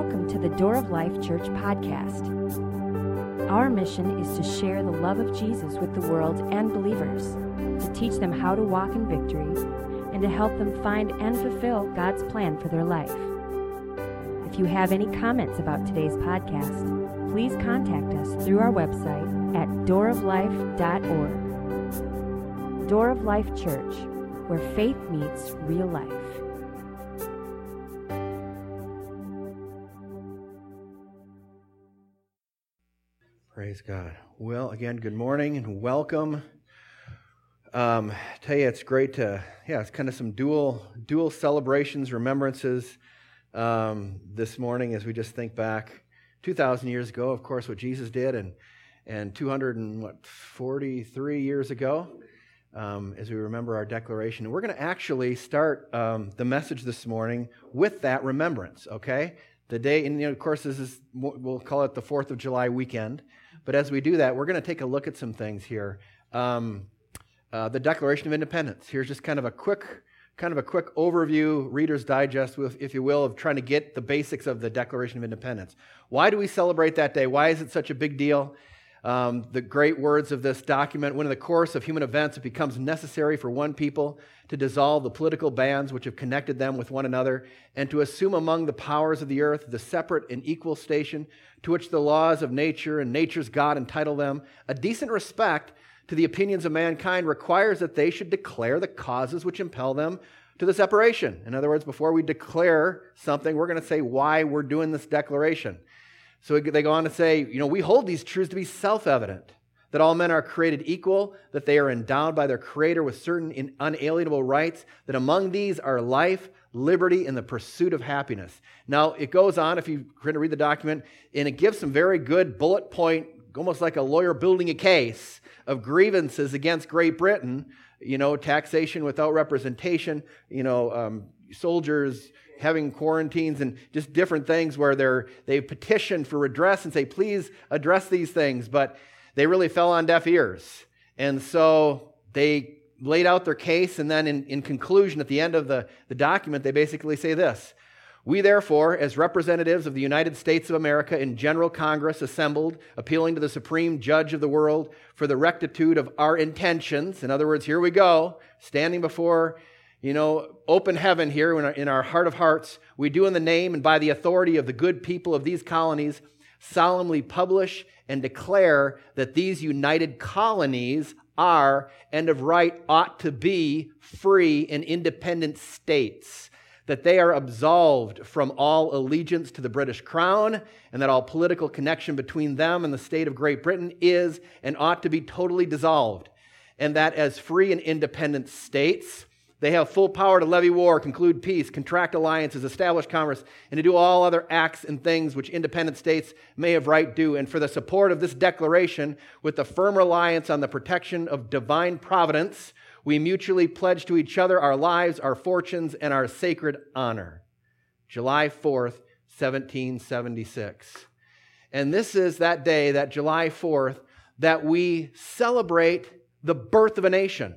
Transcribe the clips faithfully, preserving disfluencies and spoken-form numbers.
welcome to the Door of Life Church podcast. Our mission is to share the love of Jesus with the world and believers, to teach them how to walk in victory, and to help them find and fulfill God's plan for their life. If you have any comments about today's podcast, please contact us through our website at door of life dot org. Door of Life Church, where faith meets real life. Praise God. Well, again, good morning and welcome. Um, tell you, it's great to, yeah, it's kind of some dual dual celebrations, remembrances um, this morning as we just think back two thousand years ago, of course, what Jesus did, and and two hundred and what forty-three years ago, um, as we remember our declaration. And we're going to actually start um, the message this morning with that remembrance. Okay, the day, and you know, of course, this is, we'll call it the fourth of July weekend. But as we do that, we're going to take a look at some things here. Um, uh, the Declaration of Independence. Here's just kind of a quick, kind of a quick overview, Reader's Digest, if you will, of trying to get the basics of the Declaration of Independence. Why do we celebrate that day? Why is it such a big deal? Um, the great words of this document: when in the course of human events it becomes necessary for one people to dissolve the political bands which have connected them with one another, and to assume among the powers of the earth the separate and equal station to which the laws of nature and nature's God entitle them, a decent respect to the opinions of mankind requires that they should declare the causes which impel them to the separation. In other words, before we declare something, we're going to say why we're doing this declaration. So they go on to say, you know, we hold these truths to be self-evident, that all men are created equal, that they are endowed by their Creator with certain unalienable rights, that among these are life, liberty, and the pursuit of happiness. Now, it goes on, if you're going to read the document, and it gives some very good bullet point, almost like a lawyer building a case, of grievances against Great Britain, you know, taxation without representation, you know, um, soldiers having quarantines and just different things where they're they petitioned for redress and say, please address these things, but they really fell on deaf ears. And so they laid out their case, and then in, in conclusion, at the end of the, the document, they basically say this: we therefore, as representatives of the United States of America in General Congress assembled, appealing to the Supreme Judge of the world for the rectitude of our intentions, in other words, here we go, standing before, you know, open heaven here in our, in our heart of hearts, we do in the name and by the authority of the good people of these colonies solemnly publish and declare that these united colonies are, and of right ought to be, free and independent states, that they are absolved from all allegiance to the British Crown, and that all political connection between them and the state of Great Britain is and ought to be totally dissolved, and that as free and independent states, they have full power to levy war, conclude peace, contract alliances, establish commerce, and to do all other acts and things which independent states may of right do. And for the support of this declaration, with the firm reliance on the protection of divine providence, we mutually pledge to each other our lives, our fortunes, and our sacred honor. July fourth, seventeen seventy-six. And this is that day, that July fourth, that we celebrate the birth of a nation.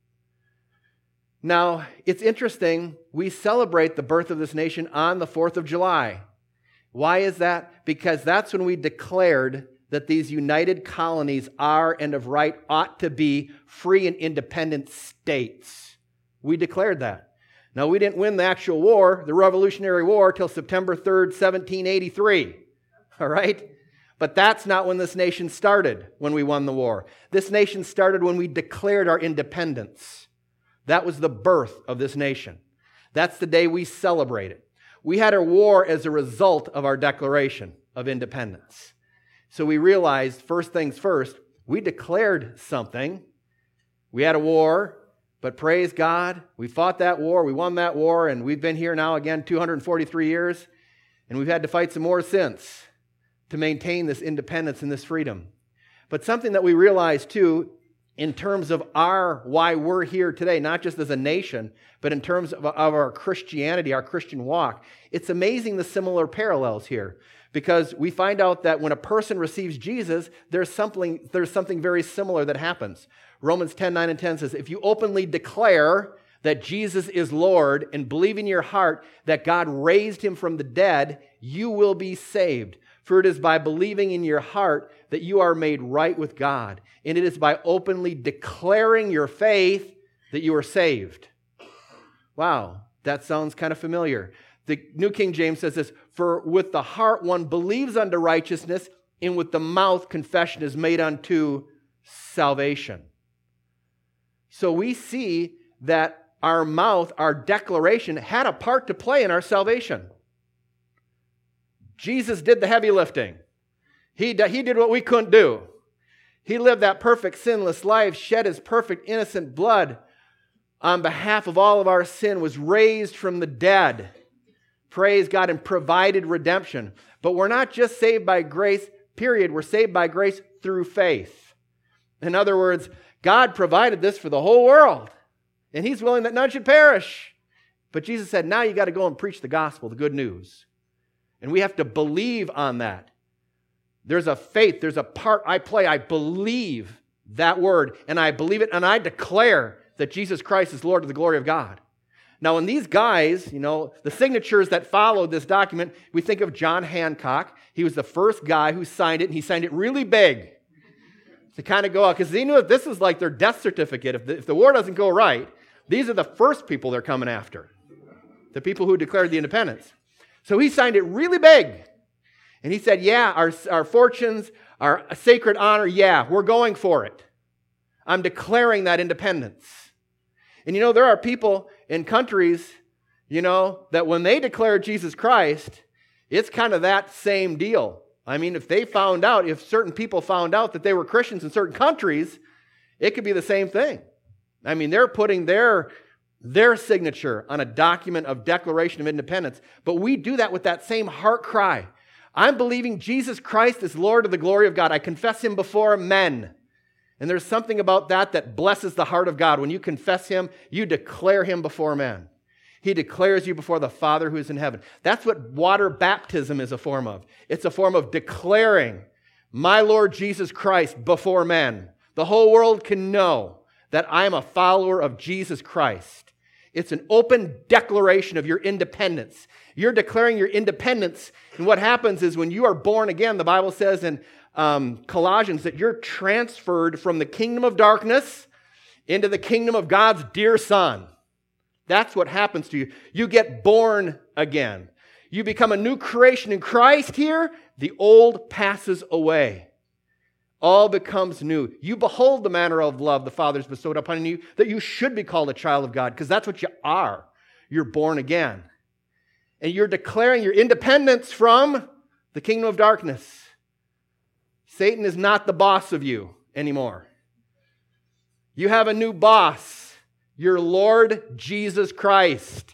Now, it's interesting, we celebrate the birth of this nation on the fourth of July. Why is that? Because that's when we declared that these united colonies are and of right ought to be free and independent states. We declared that. Now, we didn't win the actual war, the Revolutionary War, till September third, seventeen eighty-three. All right? But that's not when this nation started, when we won the war. This nation started when we declared our independence. That was the birth of this nation. That's the day we celebrate it. We had a war as a result of our Declaration of Independence. So we realized, first things first, we declared something. We had a war, but praise God, we fought that war, we won that war, and we've been here now again two hundred forty-three years, and we've had to fight some more since to maintain this independence and this freedom. But something that we realized too, in terms of our, why we're here today, not just as a nation, but in terms of, of our Christianity, our Christian walk, it's amazing the similar parallels here. Because we find out that when a person receives Jesus, there's something, there's something very similar that happens. Romans ten, nine and ten says, if you openly declare that Jesus is Lord and believe in your heart that God raised him from the dead, you will be saved. For it is by believing in your heart that you are made right with God. And it is by openly declaring your faith that you are saved. Wow, that sounds kind of familiar. The New King James says this, for with the heart one believes unto righteousness, and with the mouth confession is made unto salvation. So we see that our mouth, our declaration, had a part to play in our salvation. Jesus did the heavy lifting. He did, he did what we couldn't do. He lived that perfect, sinless life, shed his perfect, innocent blood on behalf of all of our sin, was raised from the dead. Praise God, and provided redemption. But we're not just saved by grace, period. We're saved by grace through faith. In other words, God provided this for the whole world. And he's willing that none should perish. But Jesus said, now you got to go and preach the gospel, the good news. And we have to believe on that. There's a faith, there's a part I play. I believe that word, and I believe it, and I declare that Jesus Christ is Lord to the glory of God. Now, when these guys, you know, the signatures that followed this document, we think of John Hancock. He was the first guy who signed it, and he signed it really big to kind of go out, because he knew that this was like their death certificate. If the, if the war doesn't go right, these are the first people they're coming after, the people who declared the independence. So he signed it really big. And he said, yeah, our, our fortunes, our sacred honor, yeah, we're going for it. I'm declaring that independence. And you know, there are people in countries, you know, that when they declare Jesus Christ, it's kind of that same deal. I mean, if they found out, if certain people found out that they were Christians in certain countries, it could be the same thing. I mean, they're putting their, their signature on a document of declaration of independence. But we do that with that same heart cry. I'm believing Jesus Christ is Lord of the glory of God. I confess him before men. And there's something about that that blesses the heart of God. When you confess him, you declare him before men. He declares you before the Father who is in heaven. That's what water baptism is a form of. It's a form of declaring my Lord Jesus Christ before men. The whole world can know that I'm a follower of Jesus Christ. It's an open declaration of your independence. You're declaring your independence. And what happens is when you are born again, the Bible says in um, Colossians that you're transferred from the kingdom of darkness into the kingdom of God's dear Son. That's what happens to you. You get born again. You become a new creation in Christ here. The old passes away. All becomes new. You behold the manner of love the Father has bestowed upon you, that you should be called a child of God, because that's what you are. You're born again. And you're declaring your independence from the kingdom of darkness. Satan is not the boss of you anymore. You have a new boss, your Lord Jesus Christ.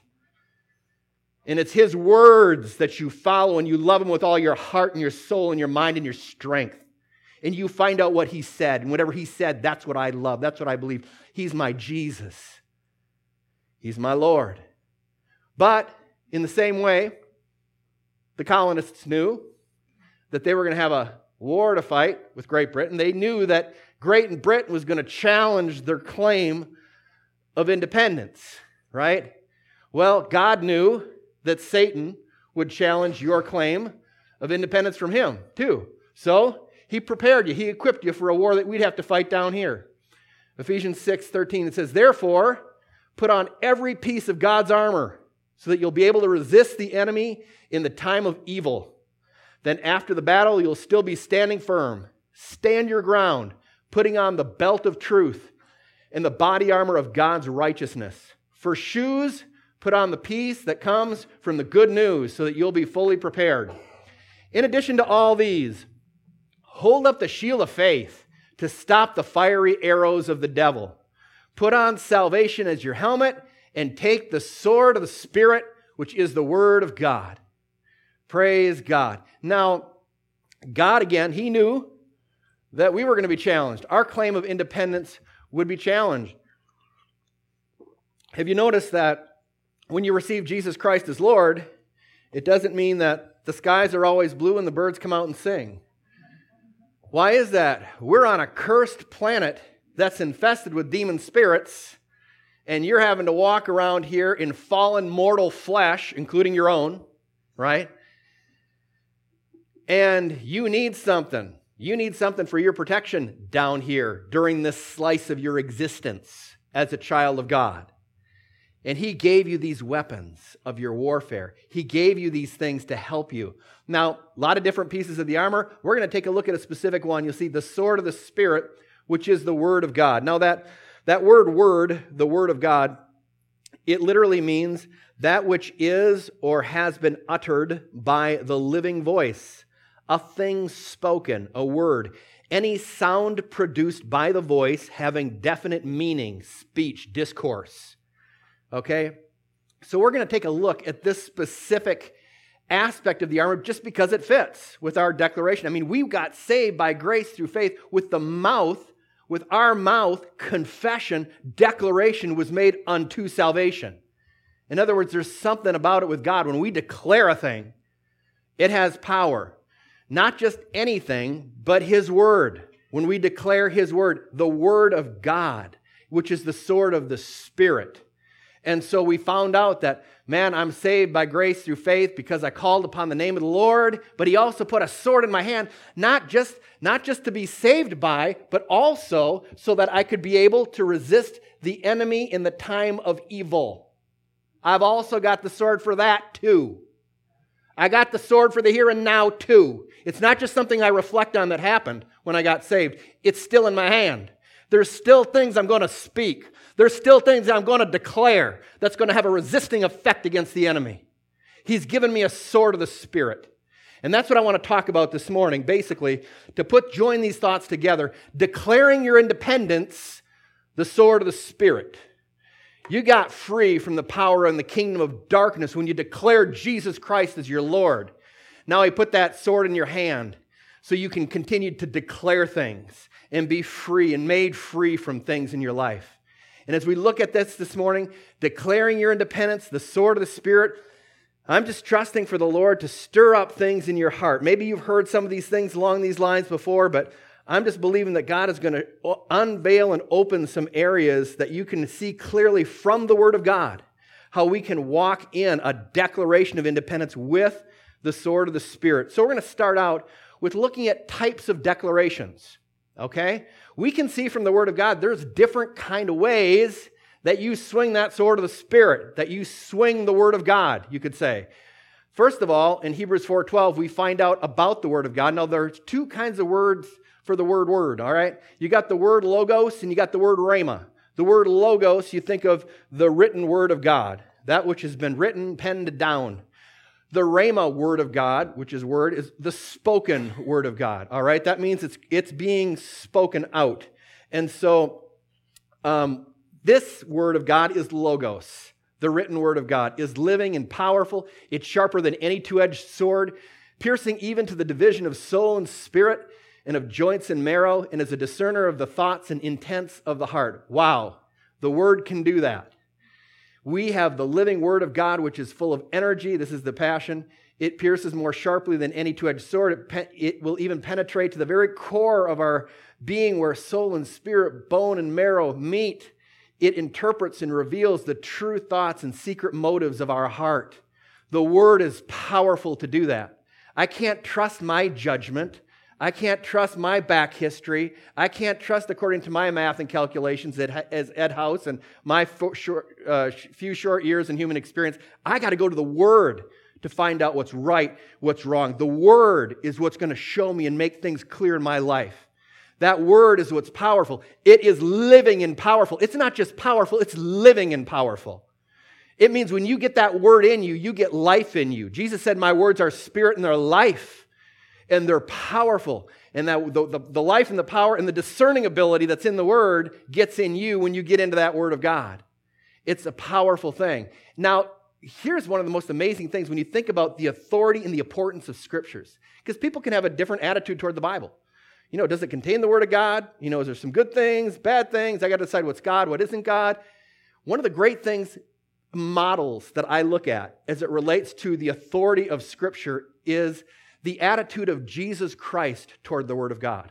And it's his words that you follow, and you love him with all your heart and your soul and your mind and your strength. And you find out what he said. And whatever he said, that's what I love. That's what I believe. He's my Jesus. He's my Lord. But in the same way, the colonists knew that they were going to have a war to fight with Great Britain. They knew that Great Britain was going to challenge their claim of independence, right? Well, God knew that Satan would challenge your claim of independence from him, too. So he prepared you. He equipped you for a war that we'd have to fight down here. Ephesians six thirteen, it says, therefore, put on every piece of God's armor so that you'll be able to resist the enemy in the time of evil. Then after the battle, you'll still be standing firm. Stand your ground, putting on the belt of truth and the body armor of God's righteousness. For shoes, put on the peace that comes from the good news so that you'll be fully prepared. In addition to all these, hold up the shield of faith to stop the fiery arrows of the devil. Put on salvation as your helmet and take the sword of the Spirit, which is the word of God. Praise God. Now, God, again, he knew that we were going to be challenged. Our claim of independence would be challenged. Have you noticed that when you receive Jesus Christ as Lord, it doesn't mean that the skies are always blue and the birds come out and sing? Why is that? We're on a cursed planet that's infested with demon spirits, and you're having to walk around here in fallen mortal flesh, including your own, right? and you need something. You need something for your protection down here during this slice of your existence as a child of God. And He gave you these weapons of your warfare. He gave you these things to help you. Now, a lot of different pieces of the armor. We're going to take a look at a specific one. You'll see the sword of the Spirit, which is the Word of God. Now, that, that word, word, the Word of God, it literally means that which is or has been uttered by the living voice. A thing spoken, a word. Any sound produced by the voice having definite meaning, speech, discourse. Okay? So we're going to take a look at this specific aspect of the armor just because it fits with our declaration. I mean, we got saved by grace through faith with the mouth, with our mouth, confession, declaration was made unto salvation. In other words, there's something about it with God. When we declare a thing, it has power. Not just anything, but His Word. When we declare His Word, the Word of God, which is the sword of the Spirit. And so we found out that, man, I'm saved by grace through faith because I called upon the name of the Lord, but He also put a sword in my hand, not just, not just to be saved by, but also so that I could be able to resist the enemy in the time of evil. I've also got the sword for that too. I got the sword for the here and now too. It's not just something I reflect on that happened when I got saved. It's still in my hand. There's still things I'm going to speak. There's still things I'm going to declare that's going to have a resisting effect against the enemy. He's given me a sword of the Spirit. And that's what I want to talk about this morning, basically, to put join these thoughts together, declaring your independence, the sword of the Spirit. You got free from the power and the kingdom of darkness when you declared Jesus Christ as your Lord. Now He put that sword in your hand so you can continue to declare things and be free and made free from things in your life. And as we look at this this morning, declaring your independence, the sword of the Spirit, I'm just trusting for the Lord to stir up things in your heart. Maybe you've heard some of these things along these lines before, but I'm just believing that God is going to unveil and open some areas that you can see clearly from the Word of God, how we can walk in a declaration of independence with the sword of the Spirit. So we're going to start out with looking at types of declarations, okay? We can see from the Word of God there's different kind of ways that you swing that sword of the Spirit, that you swing the Word of God, you could say. First of all, in Hebrews four twelve, we find out about the Word of God. Now, there's two kinds of words for the word word, all right? You got the word logos and you got the word rhema. The word logos, you think of the written word of God, that which has been written, penned down. The rhema word of God, which is word, is the spoken word of God, all right? That means it's it's being spoken out. And so um, this word of God is logos. The written word of God is living and powerful. It's sharper than any two-edged sword, piercing even to the division of soul and spirit, and of joints and marrow, and is a discerner of the thoughts and intents of the heart. Wow, the Word can do that. We have the living Word of God, which is full of energy. This is the Passion. It pierces more sharply than any two-edged sword. It, pe- it will even penetrate to the very core of our being, where soul and spirit, bone and marrow meet. It interprets and reveals the true thoughts and secret motives of our heart. The Word is powerful to do that. I can't trust my judgment. I can't trust my back history. I can't trust according to my math and calculations as Ed House and my short, uh, few short years in human experience. I got to go to the Word to find out what's right, what's wrong. The Word is what's going to show me and make things clear in my life. That Word is what's powerful. It is living and powerful. It's not just powerful, it's living and powerful. It means when you get that Word in you, you get life in you. Jesus said, my words are spirit and they're life. And they're powerful. And that the, the, the life and the power and the discerning ability that's in the Word gets in you when you get into that Word of God. It's a powerful thing. Now, here's one of the most amazing things when you think about the authority and the importance of Scriptures. Because people can have a different attitude toward the Bible. You know, does it contain the Word of God? You know, is there some good things, bad things? I got to decide what's God, what isn't God. One of the great things, models that I look at as it relates to the authority of Scripture is the attitude of Jesus Christ toward the Word of God.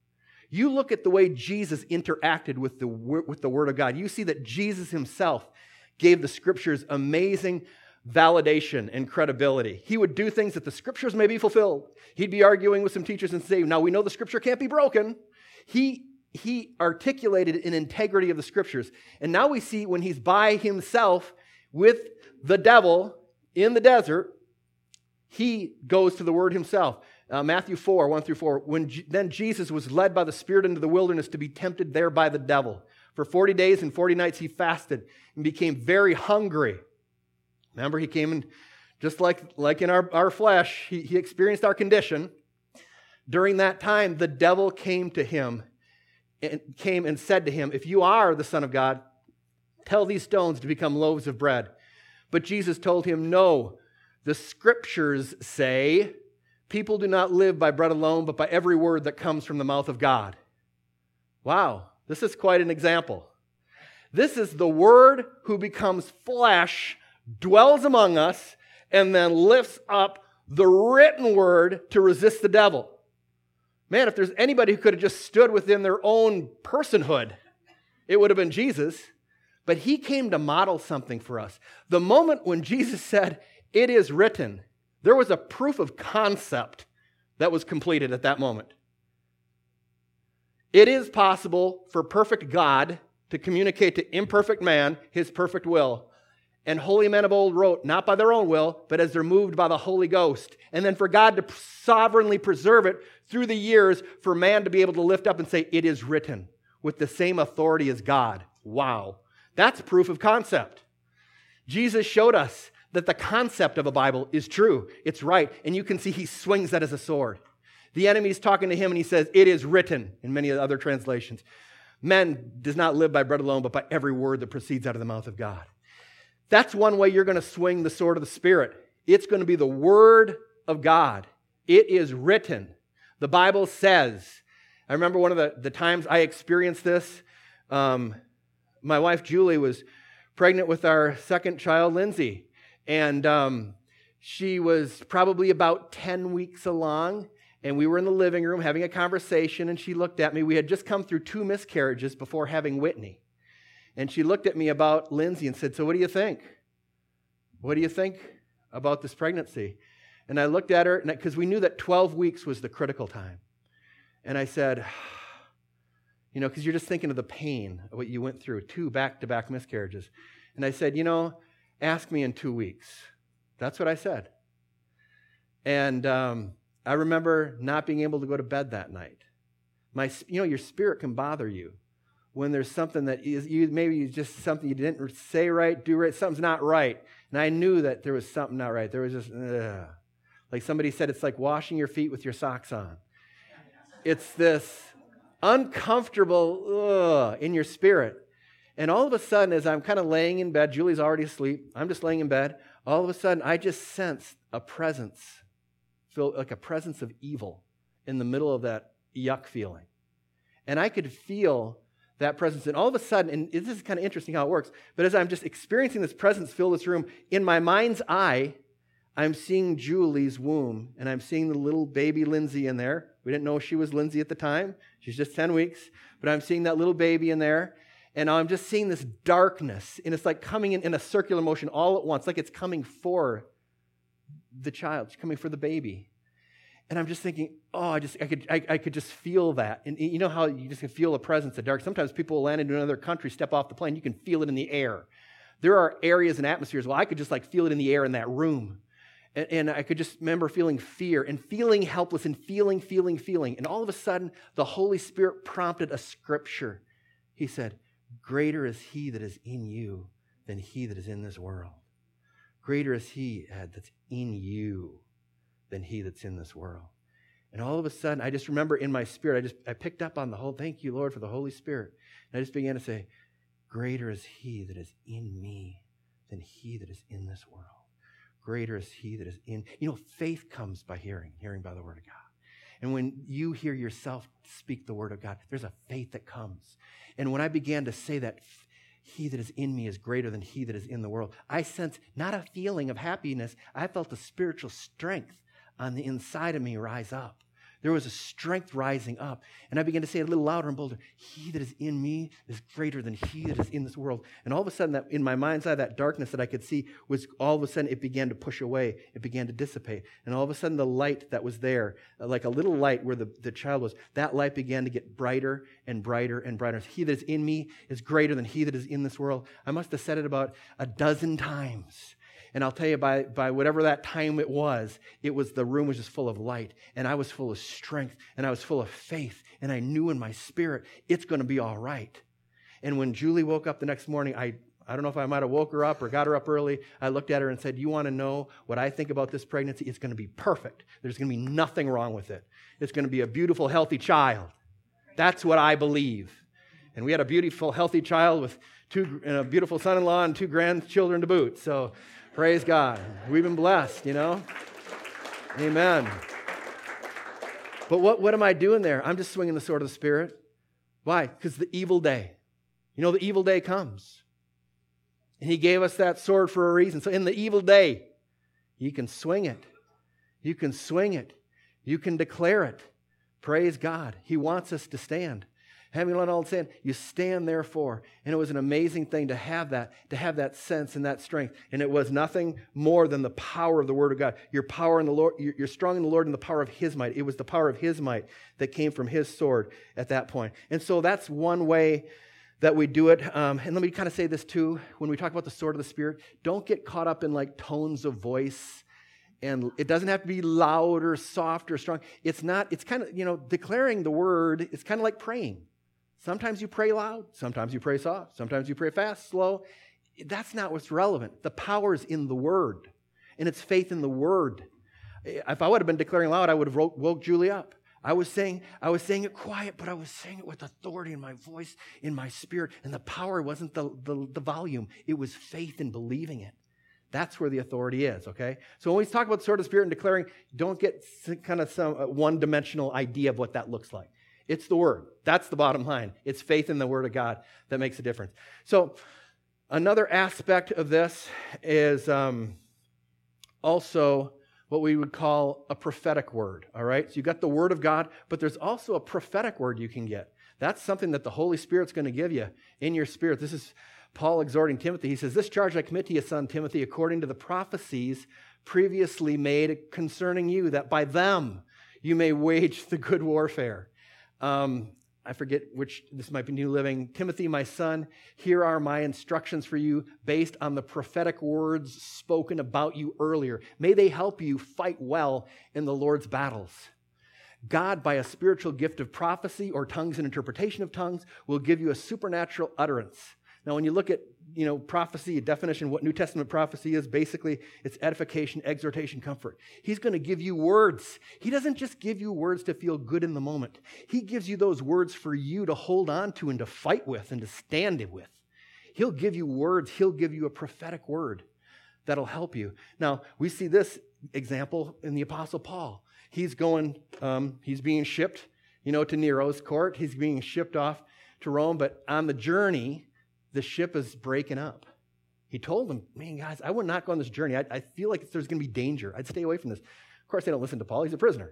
You look at the way Jesus interacted with the, with the Word of God. You see that Jesus Himself gave the Scriptures amazing validation and credibility. He would do things that the scriptures may be fulfilled. He'd be arguing with some teachers and say, now we know the scripture can't be broken. He, he articulated an integrity of the scriptures. And now we see when he's by himself with the devil in the desert, he goes to the word himself. Uh, Matthew four, one through four, when G- then Jesus was led by the Spirit into the wilderness to be tempted there by the devil. For forty days and forty nights he fasted and became very hungry. Remember, he came in, just like, like in our, our flesh, he, he experienced our condition. During that time, the devil came to him and came and said to him, if you are the Son of God, tell these stones to become loaves of bread. But Jesus told him, no, the scriptures say, people do not live by bread alone, but by every word that comes from the mouth of God. Wow, this is quite an example. This is the Word who becomes flesh, dwells among us, and then lifts up the written word to resist the devil. Man, if there's anybody who could have just stood within their own personhood, it would have been Jesus. But he came to model something for us. The moment when Jesus said, it is written, there was a proof of concept that was completed at that moment. It is possible for perfect God to communicate to imperfect man his perfect will. And holy men of old wrote, not by their own will, but as they're moved by the Holy Ghost. And then for God to sovereignly preserve it through the years, for man to be able to lift up and say, it is written, with the same authority as God. Wow. That's proof of concept. Jesus showed us that the concept of a Bible is true. It's right. And you can see he swings that as a sword. The enemy's talking to him and he says, it is written, in many other translations. Man does not live by bread alone, but by every word that proceeds out of the mouth of God. That's one way you're going to swing the sword of the Spirit. It's going to be the Word of God. It is written. The Bible says. I remember one of the, the times I experienced this. Um, my wife, Julie, was pregnant with our second child, Lindsay. And um, she was probably about ten weeks along. And we were in the living room having a conversation. And she looked at me. We had just come through two miscarriages before having Whitney. And she looked at me about Lindsay and said, so what do you think? What do you think about this pregnancy? And I looked at her, because we knew that twelve weeks was the critical time. And I said, you know, because you're just thinking of the pain of what you went through, two back-to-back miscarriages. And I said, you know, ask me in two weeks. That's what I said. And um, I remember not being able to go to bed that night. My, you know, your spirit can bother you. When there's something that is, you maybe just something you didn't say right, do right, something's not right. And I knew that there was something not right. There was just, ugh. Like somebody said, it's like washing your feet with your socks on. It's this uncomfortable ugh, in your spirit. And all of a sudden, as I'm kind of laying in bed, Julie's already asleep, I'm just laying in bed, all of a sudden, I just sensed a presence, feel like a presence of evil in the middle of that yuck feeling. And I could feel that presence. And all of a sudden, and this is kind of interesting how it works, but as I'm just experiencing this presence fill this room, in my mind's eye, I'm seeing Julie's womb, and I'm seeing the little baby Lindsay in there. We didn't know she was Lindsay at the time. She's just ten weeks. But I'm seeing that little baby in there, and I'm just seeing this darkness, and it's like coming in, in a circular motion all at once, like it's coming for the child. It's coming for the baby. And I'm just thinking, oh, I just I could I, I could just feel that. And you know how you just can feel the presence of dark. Sometimes people will land into another country, step off the plane, you can feel it in the air. There are areas and atmospheres, well, I could just like feel it in the air in that room. And, and I could just remember feeling fear and feeling helpless and feeling, feeling, feeling. And all of a sudden, the Holy Spirit prompted a scripture. He said, greater is he that is in you than he that is in this world. Greater is he, Ed, that's in you than he that's in this world. And all of a sudden, I just remember in my spirit, I just I picked up on the whole, thank you, Lord, for the Holy Spirit. And I just began to say, greater is he that is in me than he that is in this world. Greater is he that is in, you know, faith comes by hearing, hearing by the word of God. And when you hear yourself speak the word of God, there's a faith that comes. And when I began to say that, he that is in me is greater than he that is in the world, I sense not a feeling of happiness. I felt a spiritual strength on the inside of me rise up. There was a strength rising up. And I began to say it a little louder and bolder, he that is in me is greater than he that is in this world. And all of a sudden, that in my mind's eye, that darkness that I could see was all of a sudden, it began to push away. It began to dissipate. And all of a sudden, the light that was there, like a little light where the, the child was, that light began to get brighter and brighter and brighter. He that is in me is greater than he that is in this world. I must have said it about a dozen times. And I'll tell you, by, by whatever that time it was, it was the room was just full of light. And I was full of strength. And I was full of faith. And I knew in my spirit, it's going to be all right. And when Julie woke up the next morning, I, I don't know if I might have woke her up or got her up early. I looked at her and said, you want to know what I think about this pregnancy? It's going to be perfect. There's going to be nothing wrong with it. It's going to be a beautiful, healthy child. That's what I believe. And we had a beautiful, healthy child with two, and a beautiful son-in-law and two grandchildren to boot. So praise God. We've been blessed, you know. Amen. But what, what am I doing there? I'm just swinging the sword of the Spirit. Why? Because the evil day. You know, the evil day comes. And he gave us that sword for a reason. So in the evil day, you can swing it. You can swing it. You can declare it. Praise God. He wants us to stand. Having learned all saying, you stand therefore. And it was an amazing thing to have that, to have that sense and that strength. And it was nothing more than the power of the Word of God. Your power in the Lord, you're strong in the Lord in the power of His might. It was the power of His might that came from His sword at that point. And so that's one way that we do it. Um, and let me kind of say this too, when we talk about the sword of the Spirit, don't get caught up in like tones of voice. And it doesn't have to be loud or soft or strong. It's not, it's kind of, you know, declaring the Word, it's kind of like praying. Sometimes you pray loud, sometimes you pray soft, sometimes you pray fast, slow. That's not what's relevant. The power is in the Word, and it's faith in the Word. If I would have been declaring loud, I would have woke, woke Julie up. I was saying, I was saying it quiet, but I was saying it with authority in my voice, in my spirit, and the power wasn't the, the, the volume. It was faith in believing it. That's where the authority is, okay? So when we talk about the sword of the Spirit and declaring, don't get kind of some one-dimensional idea of what that looks like. It's the Word. That's the bottom line. It's faith in the Word of God that makes a difference. So another aspect of this is um, also what we would call a prophetic word, all right? So you got the Word of God, but there's also a prophetic word you can get. That's something that the Holy Spirit's going to give you in your spirit. This is Paul exhorting Timothy. He says, this charge I commit to you, son Timothy, according to the prophecies previously made concerning you, that by them you may wage the good warfare. Um, I forget which, this might be New Living. Timothy, my son, here are my instructions for you based on the prophetic words spoken about you earlier. May they help you fight well in the Lord's battles. God, by a spiritual gift of prophecy or tongues and interpretation of tongues, will give you a supernatural utterance. Now, when you look at, you know, prophecy, a definition of what New Testament prophecy is, basically, it's edification, exhortation, comfort. He's going to give you words. He doesn't just give you words to feel good in the moment. He gives you those words for you to hold on to and to fight with and to stand with. He'll give you words. He'll give you a prophetic word that'll help you. Now, we see this example in the Apostle Paul. He's going, um, he's being shipped, you know, to Nero's court. He's being shipped off to Rome, but on the journey, the ship is breaking up. He told them, man, guys, I would not go on this journey. I, I feel like there's going to be danger. I'd stay away from this. Of course, they don't listen to Paul. He's a prisoner.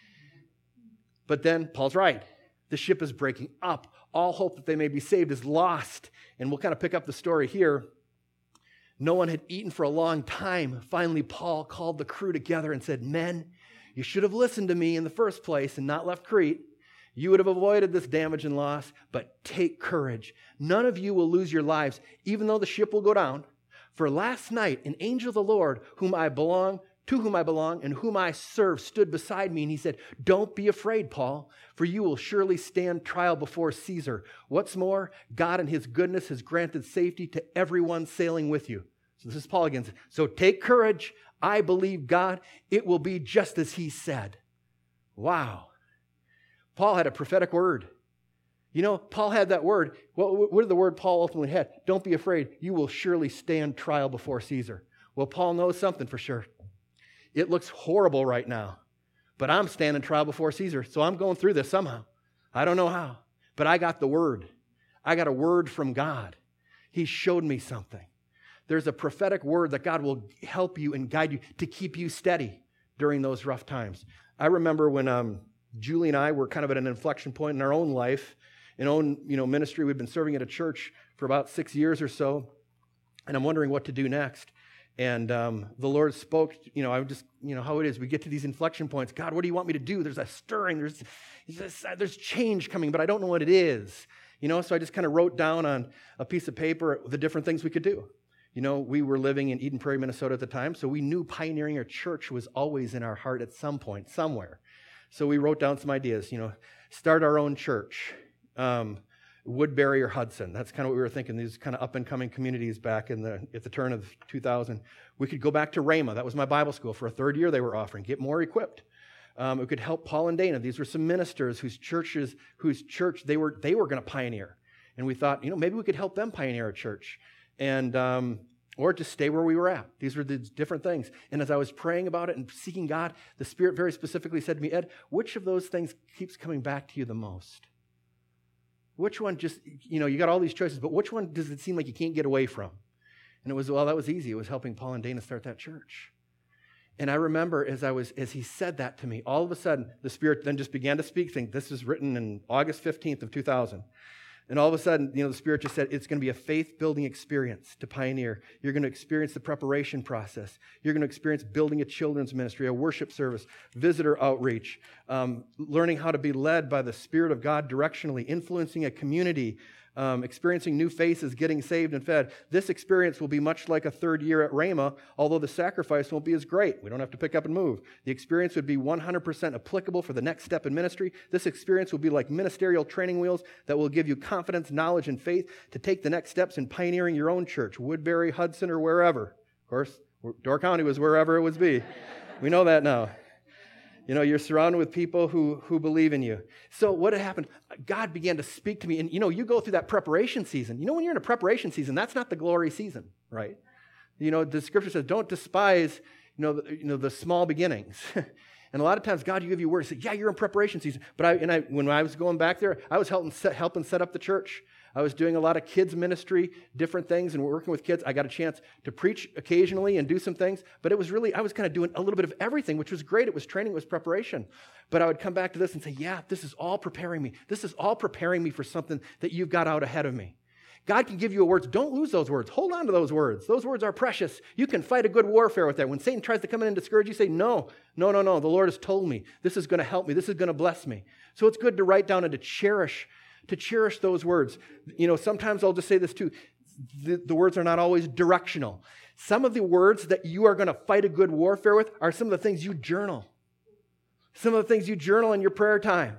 But then Paul's right. The ship is breaking up. All hope that they may be saved is lost. And we'll kind of pick up the story here. No one had eaten for a long time. Finally, Paul called the crew together and said, men, you should have listened to me in the first place and not left Crete. You would have avoided this damage and loss, but take courage. None of you will lose your lives, even though the ship will go down. For last night, an angel of the Lord, whom I belong, to whom I belong, and whom I serve, stood beside me, and he said, don't be afraid, Paul, for you will surely stand trial before Caesar. What's more, God in his goodness has granted safety to everyone sailing with you. So this is Paul again. So take courage. I believe God. It will be just as he said. Wow. Paul had a prophetic word. You know, Paul had that word. What, what did the word Paul ultimately had? Don't be afraid. You will surely stand trial before Caesar. Well, Paul knows something for sure. It looks horrible right now, but I'm standing trial before Caesar, so I'm going through this somehow. I don't know how, but I got the word. I got a word from God. He showed me something. There's a prophetic word that God will help you and guide you to keep you steady during those rough times. I remember when um, Julie and I were kind of at an inflection point in our own life, in own you know ministry. We've been serving at a church for about six years or so, and I'm wondering what to do next. And um, the Lord spoke, you know, I would just, you know, how it is. We get to these inflection points. God, what do you want me to do? There's a stirring. There's there's, there's change coming, but I don't know what it is. You know, so I just kind of wrote down on a piece of paper the different things we could do. You know, we were living in Eden Prairie, Minnesota at the time, so we knew pioneering a church was always in our heart at some point, somewhere. So we wrote down some ideas, you know, start our own church, um, Woodbury or Hudson. That's kind of what we were thinking, these kind of up-and-coming communities back in the at the turn of two thousand. We could go back to Rhema. That was my Bible school. For a third year they were offering, get more equipped. Um, it could help Paul and Dana. These were some ministers whose churches, whose church they were they were going to pioneer. And we thought, you know, maybe we could help them pioneer a church. And um, or just stay where we were at. These were the different things. And as I was praying about it and seeking God, the Spirit very specifically said to me, Ed, which of those things keeps coming back to you the most? Which one just, you know, you got all these choices, but which one does it seem like you can't get away from? And it was, well, that was easy. It was helping Paul and Dana start that church. And I remember as I was, as he said that to me, all of a sudden, the Spirit then just began to speak things. This is written in August fifteenth of two thousand. And all of a sudden, you know, the Spirit just said, it's going to be a faith-building experience to pioneer. You're going to experience the preparation process. You're going to experience building a children's ministry, a worship service, visitor outreach, um, learning how to be led by the Spirit of God directionally, influencing a community, um, experiencing new faces, getting saved and fed. This experience will be much like a third year at Rhema, although the sacrifice won't be as great. We don't have to pick up and move. The experience would be one hundred percent applicable for the next step in ministry. This experience will be like ministerial training wheels that will give you confidence, knowledge, and faith to take the next steps in pioneering your own church, Woodbury, Hudson, or wherever. Of course, Door County was wherever it was be. We know that now. You know, you're surrounded with people who, who believe in you. So what had happened, God began to speak to me. And, you know, you go through that preparation season. You know, when you're in a preparation season, that's not the glory season, right? You know, the Scripture says, don't despise, you know, the, you know, the small beginnings. And a lot of times, God, you give you a word. Say, yeah, you're in preparation season. But I, and I, when I was going back there, I was helping set, helping set up the church. I was doing a lot of kids ministry, different things, and working with kids. I got a chance to preach occasionally and do some things, but it was really, I was kind of doing a little bit of everything, which was great. It was training, it was preparation. But I would come back to this and say, yeah, this is all preparing me. This is all preparing me for something that you've got out ahead of me. God can give you words. Don't lose those words. Hold on to those words. Those words are precious. You can fight a good warfare with that. When Satan tries to come in and discourage you, say, no, no, no, no. The Lord has told me. This is going to help me. This is going to bless me. So it's good to write down and to cherish to cherish those words. You know, sometimes I'll just say this too. The, the words are not always directional. Some of the words that you are going to fight a good warfare with are some of the things you journal. Some of the things you journal in your prayer time.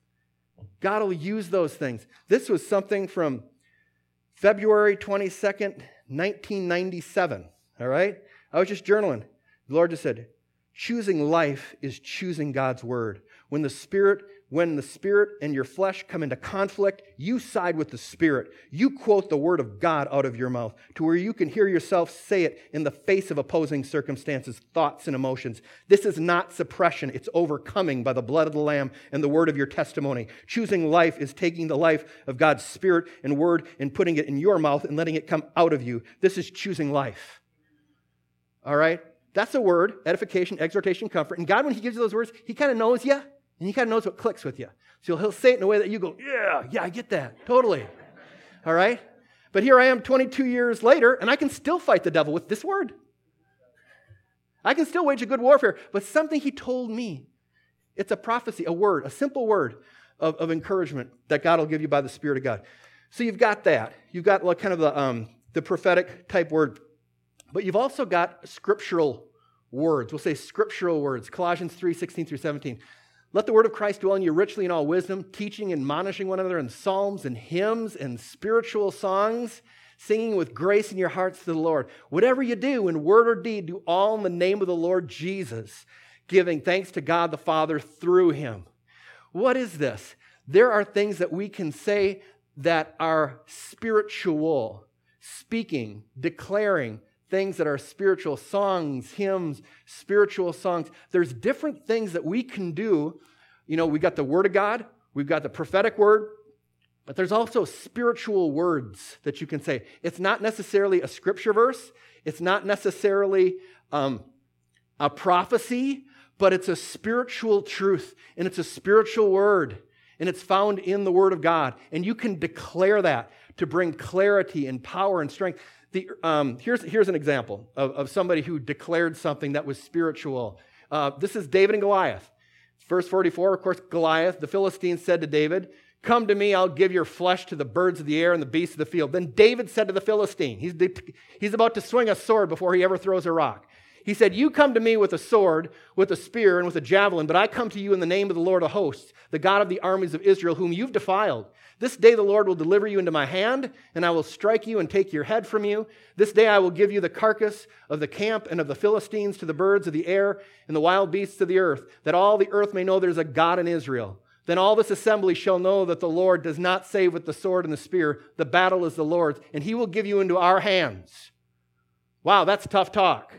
God will use those things. This was something from February twenty-second, nineteen ninety-seven. All right? I was just journaling. The Lord just said, choosing life is choosing God's word. When the Spirit When the Spirit and your flesh come into conflict, you side with the Spirit. You quote the word of God out of your mouth to where you can hear yourself say it in the face of opposing circumstances, thoughts, and emotions. This is not suppression. It's overcoming by the blood of the Lamb and the word of your testimony. Choosing life is taking the life of God's Spirit and word and putting it in your mouth and letting it come out of you. This is choosing life. All right? That's a word, edification, exhortation, comfort. And God, when He gives you those words, He kind of knows you. And He kind of knows what clicks with you. So He'll say it in a way that you go, yeah, yeah, I get that. Totally. All right? But here I am twenty-two years later, and I can still fight the devil with this word. I can still wage a good warfare. But something He told me, it's a prophecy, a word, a simple word of, of encouragement that God will give you by the Spirit of God. So you've got that. You've got like kind of the, um, the prophetic type word. But you've also got scriptural words. We'll say scriptural words. Colossians three, sixteen through seventeen. Let the word of Christ dwell in you richly in all wisdom, teaching and admonishing one another in psalms and hymns and spiritual songs, singing with grace in your hearts to the Lord. Whatever you do in word or deed, do all in the name of the Lord Jesus, giving thanks to God the Father through Him. What is this? There are things that we can say that are spiritual, speaking, declaring, things that are spiritual, songs, hymns, spiritual songs. There's different things that we can do. You know, we got the Word of God, we've got the prophetic word, but there's also spiritual words that you can say. It's not necessarily a scripture verse. It's not necessarily um, a prophecy, but it's a spiritual truth, and it's a spiritual word, and it's found in the Word of God. And you can declare that to bring clarity and power and strength. The, um, here's, here's an example of, of somebody who declared something that was spiritual. Uh, this is David and Goliath. Verse forty-four, of course, Goliath, the Philistine, said to David, "Come to me, I'll give your flesh to the birds of the air and the beasts of the field." Then David said to the Philistine, he's, he's about to swing a sword before he ever throws a rock. He said, "You come to me with a sword, with a spear, and with a javelin, but I come to you in the name of the Lord of hosts, the God of the armies of Israel, whom you've defiled. This day the Lord will deliver you into my hand, and I will strike you and take your head from you. This day I will give you the carcass of the camp and of the Philistines to the birds of the air and the wild beasts of the earth, that all the earth may know there's a God in Israel. Then all this assembly shall know that the Lord does not save with the sword and the spear. The battle is the Lord's, and he will give you into our hands." Wow, that's tough talk.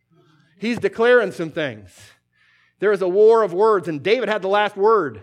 He's declaring some things. There is a war of words, and David had the last word.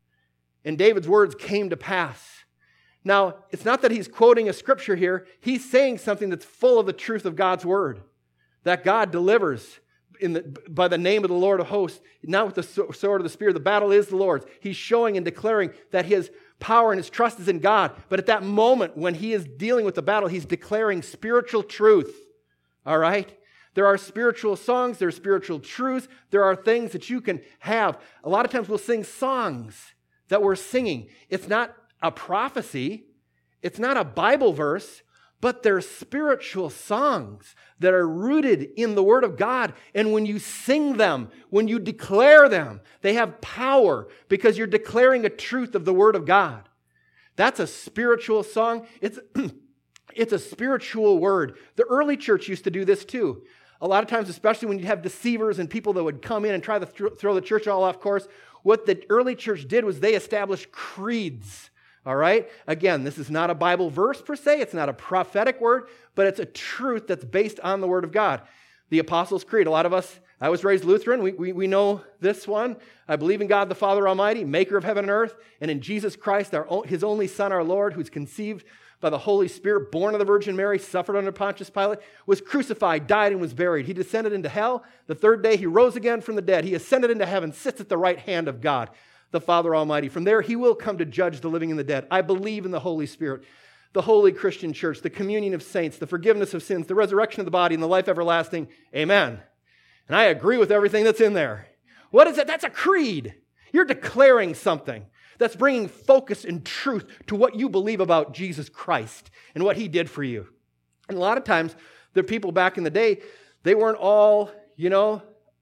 And David's words came to pass. Now, it's not that he's quoting a scripture here. He's saying something that's full of the truth of God's word, that God delivers in the, by the name of the Lord of hosts, not with the sword of the spear. The battle is the Lord's. He's showing and declaring that his power and his trust is in God. But at that moment, when he is dealing with the battle, he's declaring spiritual truth. All right? There are spiritual songs, there are spiritual truths, there are things that you can have. A lot of times we'll sing songs that we're singing. It's not a prophecy, it's not a Bible verse, but they're spiritual songs that are rooted in the Word of God. And when you sing them, when you declare them, they have power because you're declaring a truth of the Word of God. That's a spiritual song. It's, it's a spiritual word. The early church used to do this too. A lot of times, especially when you have deceivers and people that would come in and try to th- throw the church all off course, what the early church did was they established creeds. All right? Again, this is not a Bible verse per se. It's not a prophetic word, but it's a truth that's based on the Word of God. The Apostles' Creed. A lot of us, I was raised Lutheran. We, we, we know this one. I believe in God the Father Almighty, maker of heaven and earth, and in Jesus Christ, our, his only Son, our Lord, who's conceived by the Holy Spirit, born of the Virgin Mary, suffered under Pontius Pilate, was crucified, died, and was buried. He descended into hell. The third day, he rose again from the dead. He ascended into heaven, sits at the right hand of God, the Father Almighty. From there, he will come to judge the living and the dead. I believe in the Holy Spirit, the holy Christian church, the communion of saints, the forgiveness of sins, the resurrection of the body, and the life everlasting. Amen. And I agree with everything that's in there. What is it? That's a creed. You're declaring something that's bringing focus and truth to what you believe about Jesus Christ and what he did for you. And a lot of times, the people back in the day, they weren't all, you know,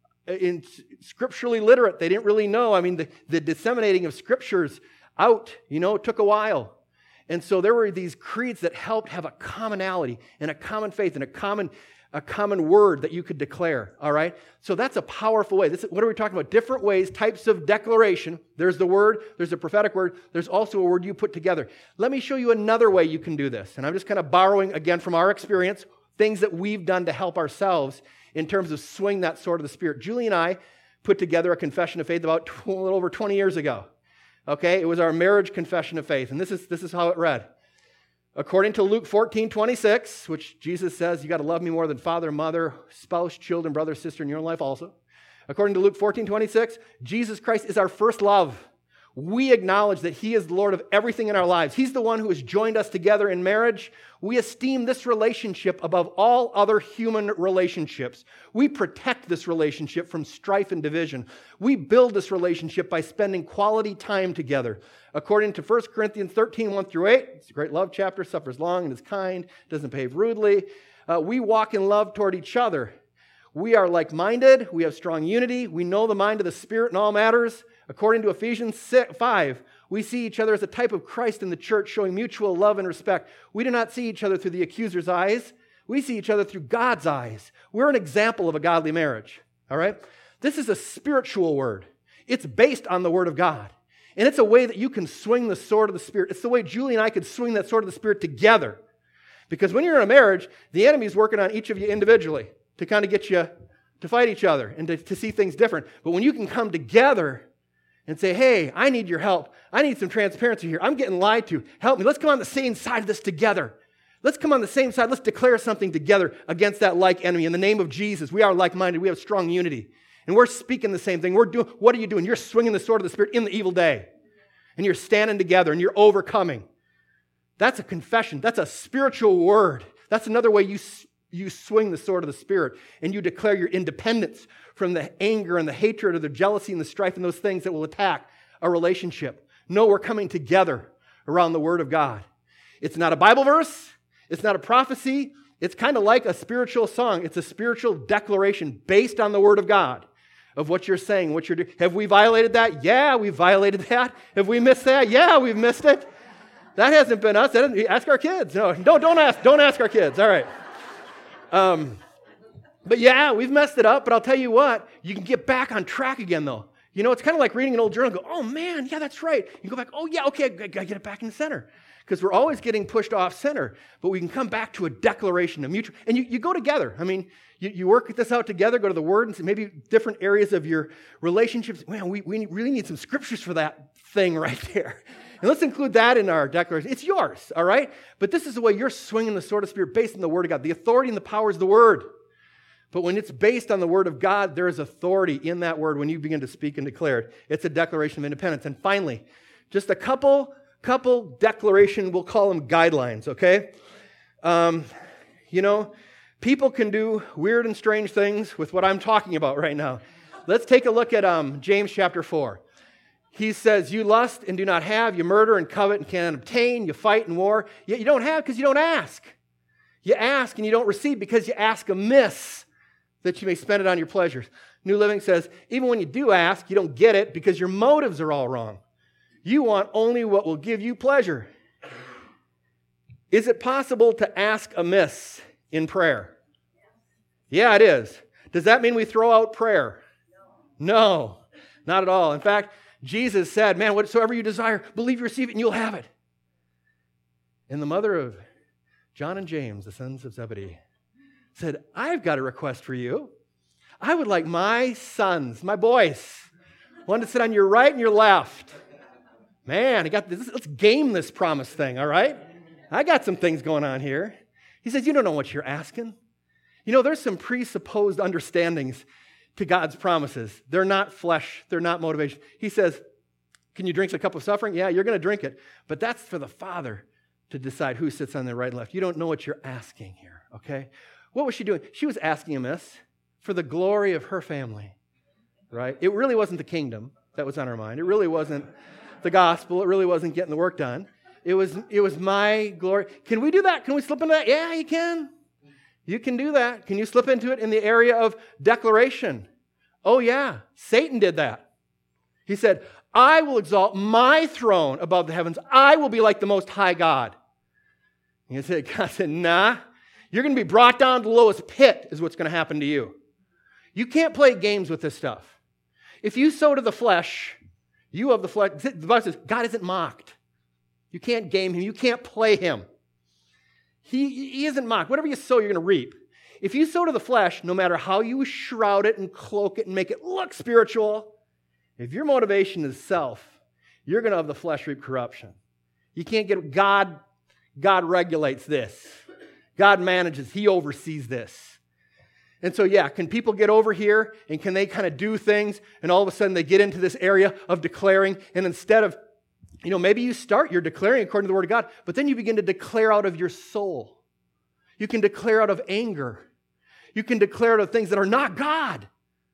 in scripturally literate. They didn't really know. I mean, the, the disseminating of scriptures out, you know, took a while. And so there were these creeds that helped have a commonality and a common faith and a common a common word that you could declare, all right? So that's a powerful way. This is, what are we talking about? Different ways, types of declaration. There's the word, there's a prophetic word, there's also a word you put together. Let me show you another way you can do this. And I'm just kind of borrowing, again, from our experience, things that we've done to help ourselves in terms of swing that sword of the Spirit. Julie and I put together a confession of faith about a little over twenty years ago, okay? It was our marriage confession of faith, and this is, this is how it read. According to Luke fourteen twenty-six, which Jesus says, you got to love me more than father, mother, spouse, children, brother, sister in your own life also. According to Luke fourteen twenty-six, Jesus Christ is our first love. We acknowledge that he is the Lord of everything in our lives. He's the one who has joined us together in marriage. We esteem this relationship above all other human relationships. We protect this relationship from strife and division. We build this relationship by spending quality time together. According to First Corinthians thirteen, one through eight, it's a great love chapter, suffers long and is kind, doesn't behave rudely. Uh, we walk in love toward each other. We are like-minded. We have strong unity. We know the mind of the Spirit in all matters. According to Ephesians five, we see each other as a type of Christ in the church, showing mutual love and respect. We do not see each other through the accuser's eyes. We see each other through God's eyes. We're an example of a godly marriage, all right? This is a spiritual word. It's based on the Word of God. And it's a way that you can swing the sword of the Spirit. It's the way Julie and I could swing that sword of the Spirit together. Because when you're in a marriage, the enemy's working on each of you individually to kind of get you to fight each other and to, to see things different. But when you can come together and say, hey, I need your help. I need some transparency here. I'm getting lied to. Help me. Let's come on the same side of this together. Let's come on the same side. Let's declare something together against that like enemy. In the name of Jesus, we are like-minded. We have strong unity. And we're speaking the same thing. We're doing, what are you doing? You're swinging the sword of the Spirit in the evil day. And you're standing together and you're overcoming. That's a confession. That's a spiritual word. That's another way you, you swing the sword of the Spirit. And you declare your independence from the anger and the hatred or the jealousy and the strife and those things that will attack a relationship. No, we're coming together around the Word of God. It's not a Bible verse. It's not a prophecy. It's kind of like a spiritual song. It's a spiritual declaration based on the Word of God of what you're saying, what you're doing. Have we violated that? Yeah, we violated that. Have we missed that? Yeah, we've missed it. That hasn't been us. That hasn't, ask our kids. No, don't, don't ask. Don't ask our kids. All right. Um, but yeah, we've messed it up. But I'll tell you what, you can get back on track again, though. You know, it's kind of like reading an old journal and go, oh, man, yeah, that's right. You go back, oh, yeah, okay, I got to get it back in the center. Because we're always getting pushed off center. But we can come back to a declaration, a mutual. And you, you go together. I mean, you, you work this out together, go to the Word, and see maybe different areas of your relationships. Man, we, we really need some scriptures for that thing right there. And let's include that in our declaration. It's yours, all right? But this is the way you're swinging the sword of the Spirit based on the Word of God. The authority and the power is the Word. But when it's based on the Word of God, there is authority in that Word when you begin to speak and declare it. It's a declaration of independence. And finally, just a couple, couple declaration, we'll call them guidelines, okay? Um, you know, people can do weird and strange things with what I'm talking about right now. Let's take a look at um, James chapter four. He says, you lust and do not have, you murder and covet and cannot obtain, you fight and war, yet you don't have because you don't ask. You ask and you don't receive because you ask amiss, that you may spend it on your pleasures. New Living says, even when you do ask, you don't get it because your motives are all wrong. You want only what will give you pleasure. Is it possible to ask amiss in prayer? Yeah, it is. Does that mean we throw out prayer? No, not at all. In fact, Jesus said, man, whatsoever you desire, believe you receive it and you'll have it. And the mother of John and James, the sons of Zebedee, said, I've got a request for you. I would like my sons, my boys, one to sit on your right and your left. Man, I got this. Let's game this promise thing, all right? I got some things going on here. He says, you don't know what you're asking. You know, there's some presupposed understandings to God's promises. They're not flesh. They're not motivation. He says, can you drink a cup of suffering? Yeah, you're going to drink it. But that's for the Father to decide who sits on the right and left. You don't know what you're asking here, okay? What was she doing? She was asking amiss for the glory of her family, right? It really wasn't the kingdom that was on her mind. It really wasn't the gospel. It really wasn't getting the work done. It was, it was my glory. Can we do that? Can we slip into that? Yeah, you can. You can do that. Can you slip into it in the area of declaration? Oh, yeah. Satan did that. He said, I will exalt my throne above the heavens. I will be like the Most High God. And he said, God said, nah. You're going to be brought down to the lowest pit is what's going to happen to you. You can't play games with this stuff. If you sow to the flesh, you of the flesh, the Bible says God isn't mocked. You can't game him. You can't play him. He, he isn't mocked. Whatever you sow, you're going to reap. If you sow to the flesh, no matter how you shroud it and cloak it and make it look spiritual, if your motivation is self, you're going to of the flesh reap corruption. You can't get, God, God regulates this. God manages, he oversees this. And so, yeah, can people get over here and can they kind of do things and all of a sudden they get into this area of declaring and instead of, you know, maybe you start, you're declaring according to the Word of God, but then you begin to declare out of your soul. You can declare out of anger. You can declare out of things that are not God.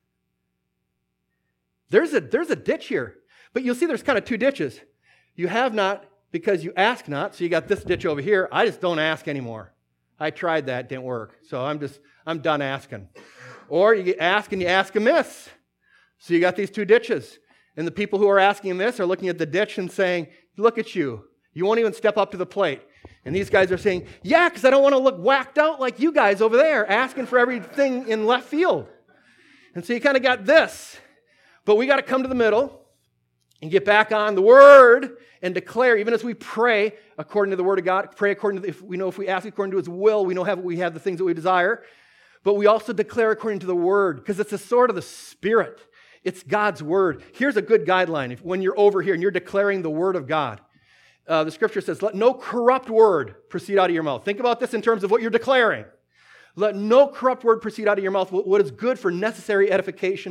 There's a, there's a ditch here. But you'll see there's kind of two ditches. You have not because you ask not, so you got this ditch over here. I just don't ask anymore. I tried that, didn't work. So I'm just, I'm done asking. Or you ask and you ask amiss. So you got these two ditches. And the people who are asking amiss are looking at the ditch and saying, look at you. You won't even step up to the plate. And these guys are saying, yeah, because I don't want to look whacked out like you guys over there, asking for everything in left field. And so you kind of got this. But we got to come to the middle and get back on the Word and declare, even as we pray according to the Word of God, pray according to, the, if we know if we ask according to His will, we know have, we have the things that we desire. But we also declare according to the Word, because it's the sword of the Spirit. It's God's Word. Here's a good guideline. If, when you're over here and you're declaring the Word of God, uh, the Scripture says, let no corrupt word proceed out of your mouth. Think about this in terms of what you're declaring. Let no corrupt word proceed out of your mouth. What is good for necessary edification,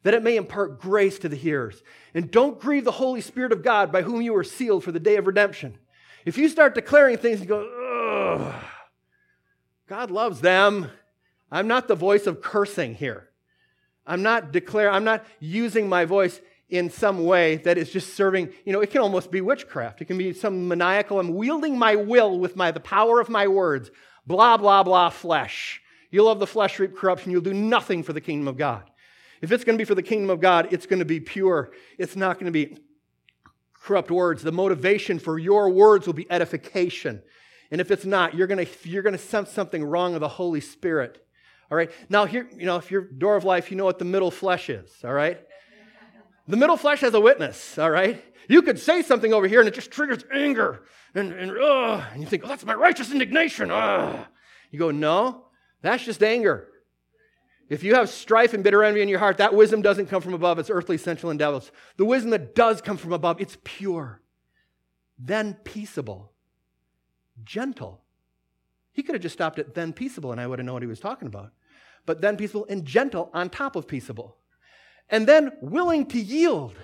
that it may impart grace to the hearers. And don't grieve the Holy Spirit of God, by whom you are sealed for the day of redemption. If you start declaring things and go, ugh, God loves them. I'm not the voice of cursing here. I'm not declare, I'm not using my voice in some way that is just serving, you know, it can almost be witchcraft. It can be some maniacal, I'm wielding my will with my the power of my words. Blah, blah, blah, flesh. You'll love the flesh, reap corruption. You'll do nothing for the kingdom of God. If it's going to be for the kingdom of God, it's going to be pure. It's not going to be corrupt words. The motivation for your words will be edification. And if it's not, you're going to, you're going to sense something wrong with the Holy Spirit. All right? Now, here, you know, if you're Door of Life, you know what the middle flesh is. All right? The middle flesh has a witness. All right? You could say something over here and it just triggers anger. And, and, uh, and you think, oh, that's my righteous indignation. Uh. You go, no, that's just anger. If you have strife and bitter envy in your heart, that wisdom doesn't come from above. It's earthly, sensual, and devilish. The wisdom that does come from above, it's pure, then peaceable, gentle. He could have just stopped at then peaceable, and I would have known what he was talking about. But then peaceable and gentle on top of peaceable. And then willing to yield.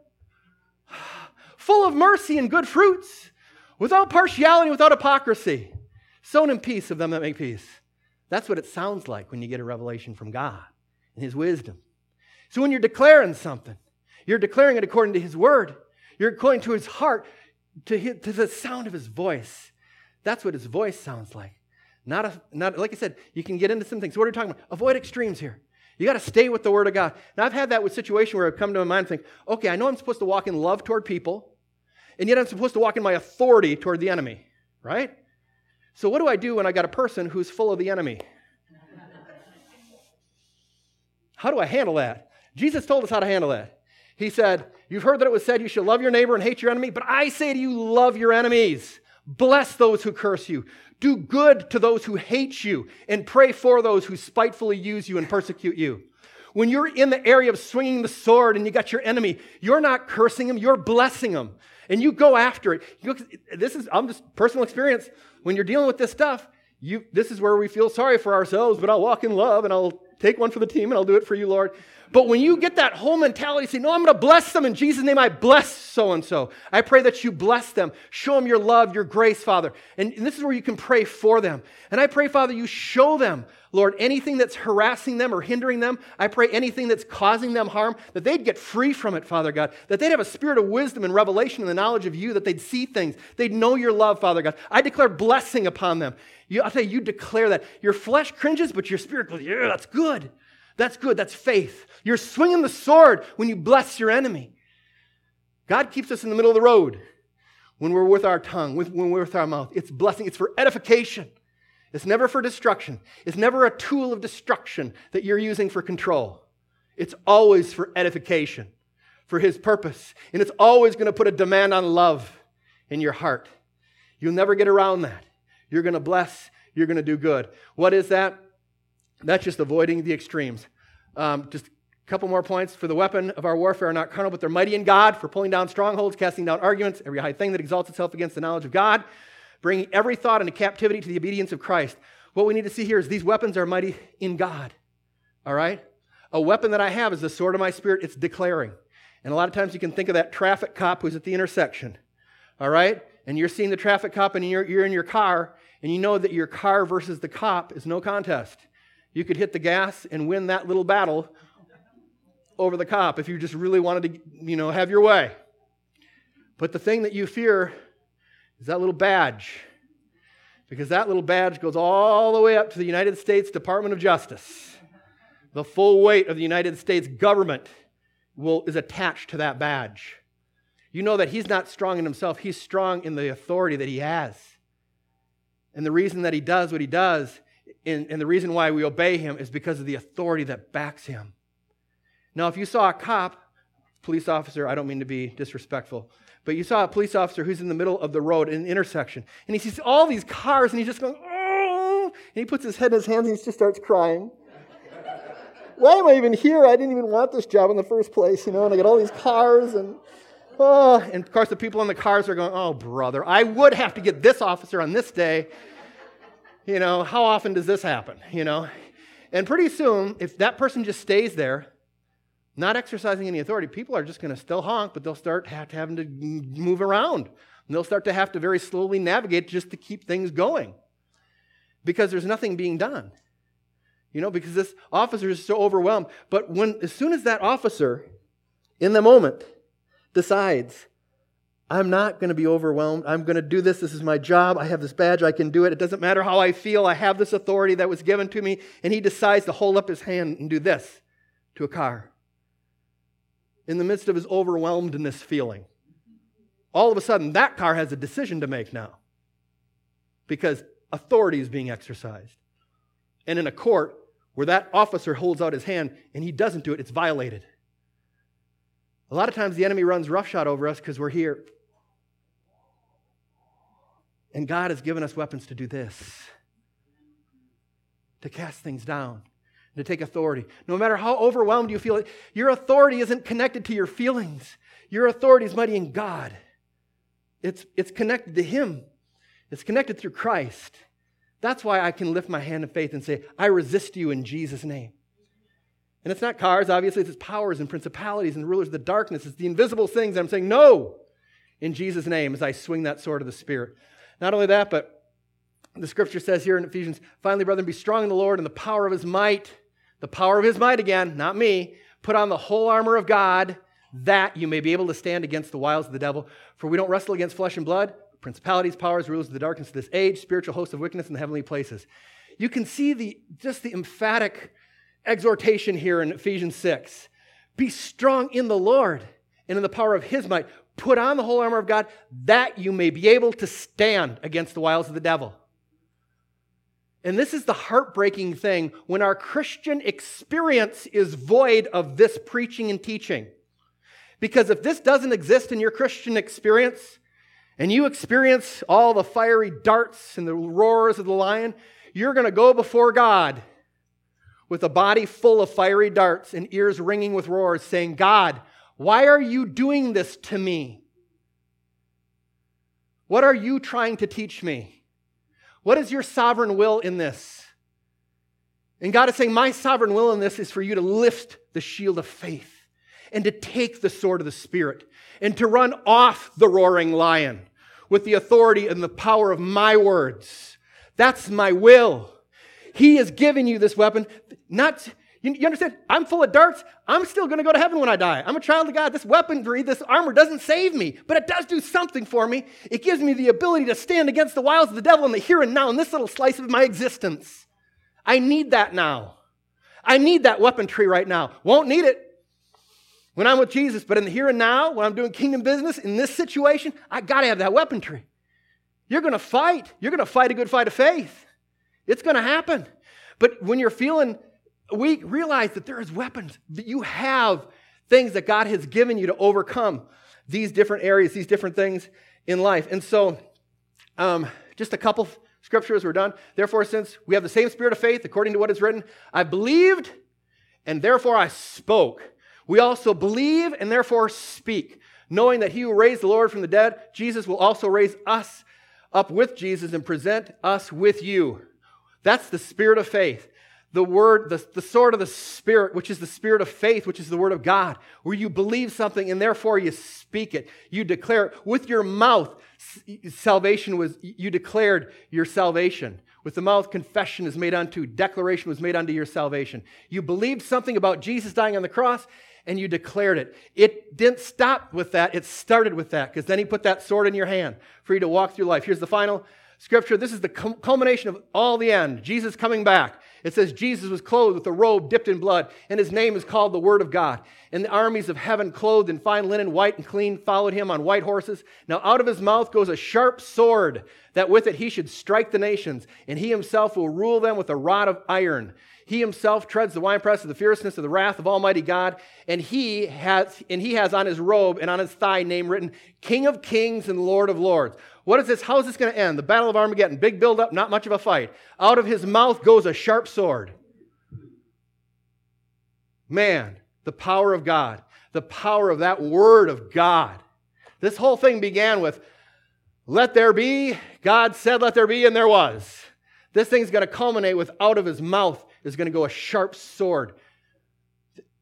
Full of mercy and good fruits, without partiality, without hypocrisy. Sown in peace of them that make peace. That's what it sounds like when you get a revelation from God and His wisdom. So when you're declaring something, you're declaring it according to His word. You're according to His heart, to, his, to the sound of His voice. That's what His voice sounds like. Not, a, not like I said, you can get into some things. What are we talking about? Avoid extremes here. You got to stay with the Word of God. Now, I've had that with situation where I've come to my mind and think, okay, I know I'm supposed to walk in love toward people, and yet I'm supposed to walk in my authority toward the enemy, right? So what do I do when I got a person who's full of the enemy? How do I handle that? Jesus told us how to handle that. He said, you've heard that it was said you should love your neighbor and hate your enemy, but I say to you, love your enemies. Bless those who curse you. Do good to those who hate you, and pray for those who spitefully use you and persecute you. When you're in the area of swinging the sword and you got your enemy, you're not cursing him, you're blessing him. And you go after it. You go, this is, I'm just personal experience. When you're dealing with this stuff, you, this is where we feel sorry for ourselves, but I'll walk in love and I'll take one for the team and I'll do it for you, Lord. But when you get that whole mentality, say, no, I'm going to bless them in Jesus' name. I bless so-and-so. I pray that you bless them. Show them your love, your grace, Father. And, and this is where you can pray for them. And I pray, Father, you show them, Lord, anything that's harassing them or hindering them. I pray anything that's causing them harm, that they'd get free from it, Father God. That they'd have a spirit of wisdom and revelation and the knowledge of you, that they'd see things. They'd know your love, Father God. I declare blessing upon them. You, I'll tell you, you declare that. Your flesh cringes, but your spirit goes, yeah, that's good. That's good. That's faith. You're swinging the sword when you bless your enemy. God keeps us in the middle of the road when we're with our tongue, when we're with our mouth. It's blessing. It's for edification. It's never for destruction. It's never a tool of destruction that you're using for control. It's always for edification, for His purpose. And it's always going to put a demand on love in your heart. You'll never get around that. You're going to bless. You're going to do good. What is that? That's just avoiding the extremes. Um, just a couple more points. For the weapon of our warfare are not carnal, but they're mighty in God for pulling down strongholds, casting down arguments, every high thing that exalts itself against the knowledge of God, bringing every thought into captivity to the obedience of Christ. What we need to see here is these weapons are mighty in God. All right? A weapon that I have is the sword of my spirit. It's declaring. And a lot of times you can think of that traffic cop who's at the intersection. All right? And you're seeing the traffic cop and you're, you're in your car, and you know that your car versus the cop is no contest. You could hit the gas and win that little battle over the cop if you just really wanted to, you know, have your way. But the thing that you fear is that little badge. Because that little badge goes all the way up to the United States Department of Justice. The full weight of the United States government will, is attached to that badge. You know that he's not strong in himself. He's strong in the authority that he has. And the reason that he does what he does, and, and the reason why we obey him, is because of the authority that backs him. Now, if you saw a cop, police officer, I don't mean to be disrespectful, but you saw a police officer who's in the middle of the road in an intersection, and he sees all these cars, and he's just going, oh, and he puts his head in his hands, and he just starts crying. Why am I even here? I didn't even want this job in the first place, you know, and I got all these cars, and oh, and of course the people in the cars are going, oh, brother, I would have to get this officer on this day. You know, how often does this happen, you know? And pretty soon, if that person just stays there, not exercising any authority, people are just going to still honk, but they'll start have to having to move around. And they'll start to have to very slowly navigate just to keep things going because there's nothing being done. You know, because this officer is so overwhelmed. But when, as soon as that officer, in the moment, decides, I'm not going to be overwhelmed. I'm going to do this. This is my job. I have this badge. I can do it. It doesn't matter how I feel. I have this authority that was given to me. And he decides to hold up his hand and do this to a car. In the midst of his overwhelmedness feeling. All of a sudden, that car has a decision to make now. Because authority is being exercised. And in a court where that officer holds out his hand and he doesn't do it, it's violated. A lot of times the enemy runs roughshod over us because we're here. And God has given us weapons to do this. To cast things down. To take authority. No matter how overwhelmed you feel, your authority isn't connected to your feelings. Your authority is mighty in God. It's, it's connected to Him. It's connected through Christ. That's why I can lift my hand in faith and say, I resist you in Jesus' name. And it's not cars, obviously, it's powers and principalities and rulers of the darkness. It's the invisible things that I'm saying, no, in Jesus' name, as I swing that sword of the Spirit. Not only that, but the Scripture says here in Ephesians, finally, brethren, be strong in the Lord and the power of His might. The power of His might again, not me. Put on the whole armor of God, that you may be able to stand against the wiles of the devil. For we don't wrestle against flesh and blood, principalities, powers, rulers of the darkness of this age, spiritual hosts of wickedness in the heavenly places. You can see the just the emphatic exhortation here in Ephesians six. Be strong in the Lord and in the power of His might. Put on the whole armor of God that you may be able to stand against the wiles of the devil. And this is the heartbreaking thing when our Christian experience is void of this preaching and teaching. Because if this doesn't exist in your Christian experience, and you experience all the fiery darts and the roars of the lion, you're going to go before God with a body full of fiery darts and ears ringing with roars, saying, God, why are you doing this to me? What are you trying to teach me? What is your sovereign will in this? And God is saying, my sovereign will in this is for you to lift the shield of faith and to take the sword of the Spirit and to run off the roaring lion with the authority and the power of my words. That's my will. He is giving you this weapon. Not, you, you understand? I'm full of darts. I'm still going to go to heaven when I die. I'm a child of God. This weaponry, this armor doesn't save me, but it does do something for me. It gives me the ability to stand against the wiles of the devil in the here and now in this little slice of my existence. I need that now. I need that weaponry right now. Won't need it when I'm with Jesus, but in the here and now, when I'm doing kingdom business, in this situation, I got to have that weaponry. You're going to fight. You're going to fight a good fight of faith. It's going to happen. But when you're feeling weak, realize that there is weapons, that you have things that God has given you to overcome these different areas, these different things in life. And so, um, just a couple scriptures, we're done. Therefore, since we have the same spirit of faith, according to what is written, I believed, and therefore I spoke. We also believe and therefore speak, knowing that He who raised the Lord from the dead, Jesus, will also raise us up with Jesus and present us with you. That's the spirit of faith. The word, the, the sword of the Spirit, which is the spirit of faith, which is the word of God, where you believe something and therefore you speak it. You declare it. With your mouth, salvation was, you declared your salvation. With the mouth, confession is made unto, declaration was made unto your salvation. You believed something about Jesus dying on the cross, and you declared it. It didn't stop with that. It started with that, because then He put that sword in your hand for you to walk through life. Here's the final scripture. This is the culmination of all the end. Jesus coming back. It says Jesus was clothed with a robe dipped in blood, and His name is called the Word of God. And the armies of heaven, clothed in fine linen, white and clean, followed Him on white horses. Now out of His mouth goes a sharp sword, that with it He should strike the nations, and He Himself will rule them with a rod of iron. He Himself treads the winepress of the fierceness of the wrath of Almighty God, and He has and He has on His robe and on His thigh name written, King of Kings and Lord of Lords. What is this? How is this going to end? The Battle of Armageddon. Big build-up, not much of a fight. Out of His mouth goes a sharp sword. Man, the power of God. The power of that Word of God. This whole thing began with, let there be. God said, let there be, and there was. This thing's going to culminate with, out of His mouth is going to go a sharp sword.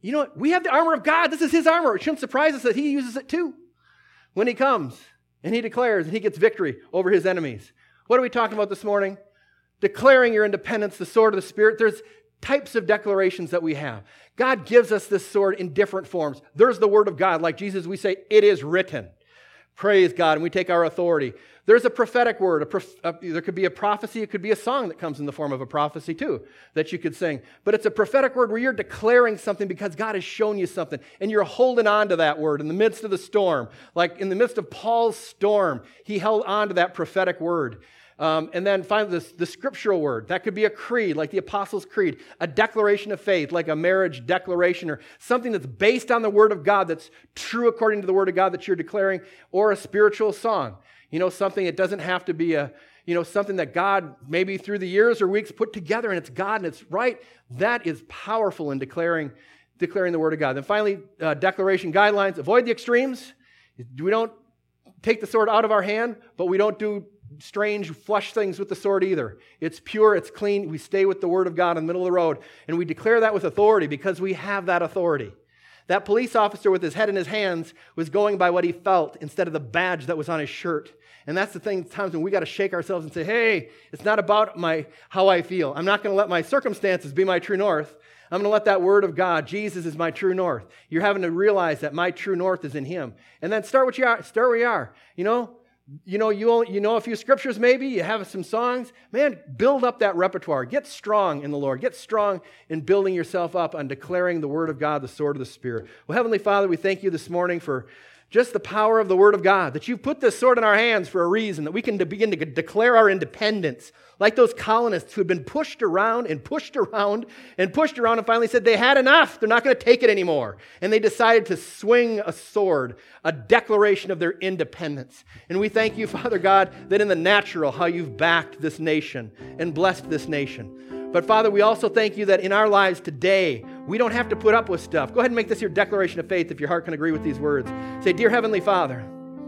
you know what? We have the armor of God. This is his armor. It shouldn't surprise us that he uses it too when he comes and he declares and he gets victory over his enemies. What are we talking about this morning? Declaring your independence, the sword of the Spirit. There's types of declarations that we have. God gives us this sword in different forms. There's the word of God. Like Jesus, we say, it is written. Praise God. And we take our authority. There's a prophetic word. A prof- a, there could be a prophecy. It could be a song that comes in the form of a prophecy too that you could sing. But it's a prophetic word where you're declaring something because God has shown you something. And you're holding on to that word in the midst of the storm. Like in the midst of Paul's storm, he held on to that prophetic word. Um, and then finally, the, the scriptural word. That could be a creed, like the Apostles' Creed, a declaration of faith, like a marriage declaration, or something that's based on the Word of God, that's true according to the Word of God that you're declaring, or a spiritual song. You know, something that doesn't have to be a, you know, something that God maybe through the years or weeks put together, and it's God and it's right. That is powerful in declaring, declaring the Word of God. Then finally, uh, declaration guidelines. Avoid the extremes. We don't take the sword out of our hand, but we don't do strange flush things with the sword either. It's pure, it's clean. We stay with the word of God in the middle of the road, and we declare that with authority because we have that authority. That police officer with his head in his hands was going by what he felt instead of the badge that was on his shirt. And that's the thing, times when we got to shake ourselves and say, hey, it's not about my how I feel. I'm not going to let my circumstances be my true north. I'm going to let that word of God, Jesus is my true north. You're having to realize that my true north is in him. And then start what you are, start where you are. You know, You know, you only, you know a few scriptures maybe, you have some songs. Man, build up that repertoire. Get strong in the Lord. Get strong in building yourself up on declaring the word of God, the sword of the Spirit. Well, Heavenly Father, we thank you this morning for just the power of the word of God, that you've put this sword in our hands for a reason, that we can begin to declare our independence, like those colonists who had been pushed around and pushed around and pushed around and finally said they had enough. They're not going to take it anymore. And they decided to swing a sword, a declaration of their independence. And we thank you, Father God, that in the natural, how you've backed this nation and blessed this nation. But Father, we also thank you that in our lives today, we don't have to put up with stuff. Go ahead and make this your declaration of faith if your heart can agree with these words. Say, Dear Heavenly Father,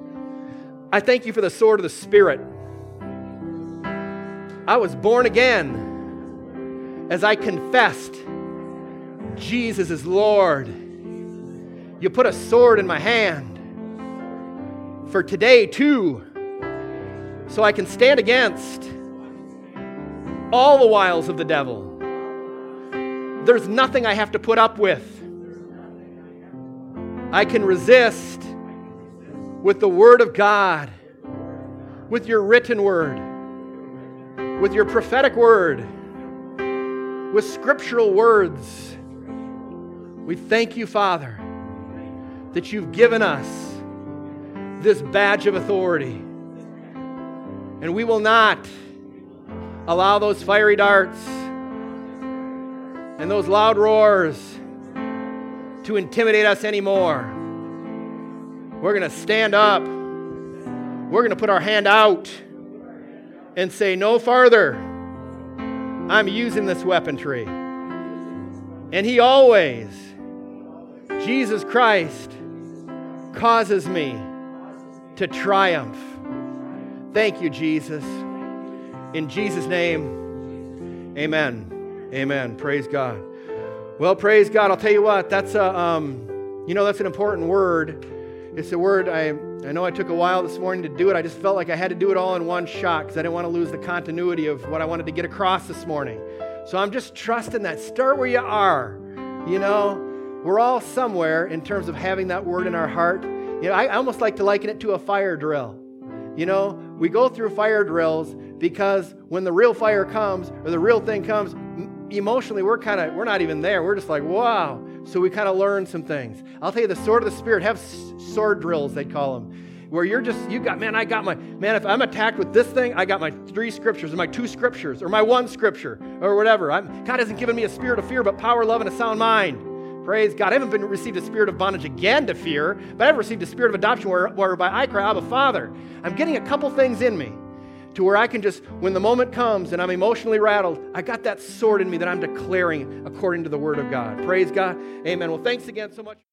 I thank you for the sword of the Spirit. I was born again as I confessed Jesus is Lord. You put a sword in my hand for today too, so I can stand against all the wiles of the devil. There's nothing I have to put up with. I can resist with the word of God, with your written word, with your prophetic word, with scriptural words. We thank you, Father, that you've given us this badge of authority. And we will not allow those fiery darts and those loud roars to intimidate us anymore. We're going to stand up. We're going to put our hand out and say, no farther. I'm using this weaponry. And he always, Jesus Christ, causes me to triumph. Thank you, Jesus. In Jesus' name, amen. Amen. Praise God. Well, praise God. I'll tell you what, that's a, um, you know, that's an important word. It's a word, I, I know I took a while this morning to do it. I just felt like I had to do it all in one shot because I didn't want to lose the continuity of what I wanted to get across this morning. So I'm just trusting that. Start where you are. You know, we're all somewhere in terms of having that word in our heart. You know, I, I almost like to liken it to a fire drill. You know, we go through fire drills because when the real fire comes or the real thing comes, emotionally we're kind of, we're not even there. We're just like, wow. So we kind of learn some things. I'll tell you, the sword of the Spirit, have sword drills, they call them, where you're just, you got, man, I got my, man, if I'm attacked with this thing, I got my three scriptures or my two scriptures or my one scripture or whatever. I'm, God hasn't given me a spirit of fear, but power, love, and a sound mind. Praise God. I haven't been received a spirit of bondage again to fear, but I've received a spirit of adoption where, whereby I cry, Abba, Father. I'm getting a couple things in me to where I can just, when the moment comes and I'm emotionally rattled, I got that sword in me that I'm declaring according to the word of God. Praise God. Amen. Well, thanks again so much.